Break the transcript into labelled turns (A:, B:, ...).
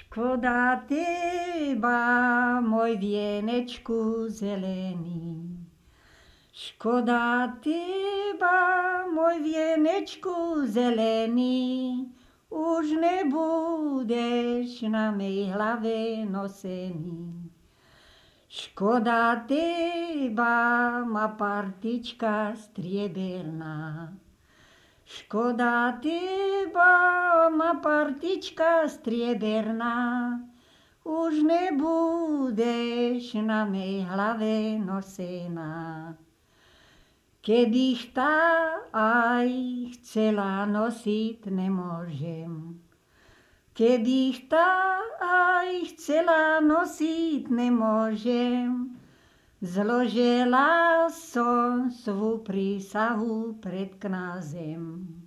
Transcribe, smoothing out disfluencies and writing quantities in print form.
A: Škoda teba, môj vienečku zelený. Škoda teba, môj vienečku zelený, už nebudeš na mej hlave nosený. Škoda teba, ma partička strieberná. Škoda teba, ma partička strieberná, už nebudeš na mej hlave nosená. Kebych tá aj chcela nosiť, nemôžem. Kebych tá aj chcela nosiť, nemôžem. Zložila som svú prísahu pred kňazem.